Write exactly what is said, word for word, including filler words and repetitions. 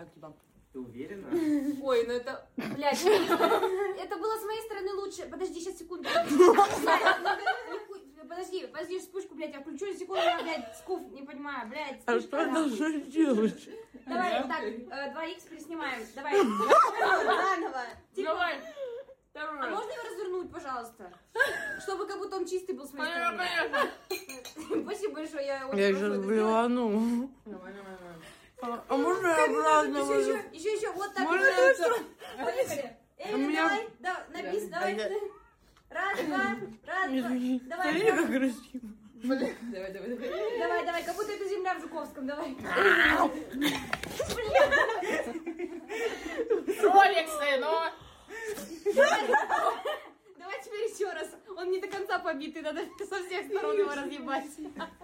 Так, типа. Ты уверена? Ой, ну это... Блядь, это было с моей стороны лучше. Подожди, сейчас, секунду. Подожди, подожди, вспышку, блядь, я включу, секунду, я, блядь, скуф, не понимаю, блядь. А что я должна делать? Давай, так, два икс переснимаем. Давай. Заново. Давай. А можно его развернуть, пожалуйста? Чтобы как будто он чистый был с моей Конечно, стороны. конечно. Спасибо большое, я очень Я прошу сейчас это сделать. блевану. Давай, давай, давай. А, а можно я обратно? Еще, еще, еще, еще, вот так. Можно вот. это? Поехали. Эй, У меня- давай, да, напись, давай. Да, я- Раз, два, раз, два. Извини. Давай, Смотри, как красиво. Блин. Давай, давай, давай. давай, давай, как будто это земля в Жуковском, давай. Роликсы, ну. Давай теперь еще раз. Он не до конца побитый, надо со всех сторон его разъебать.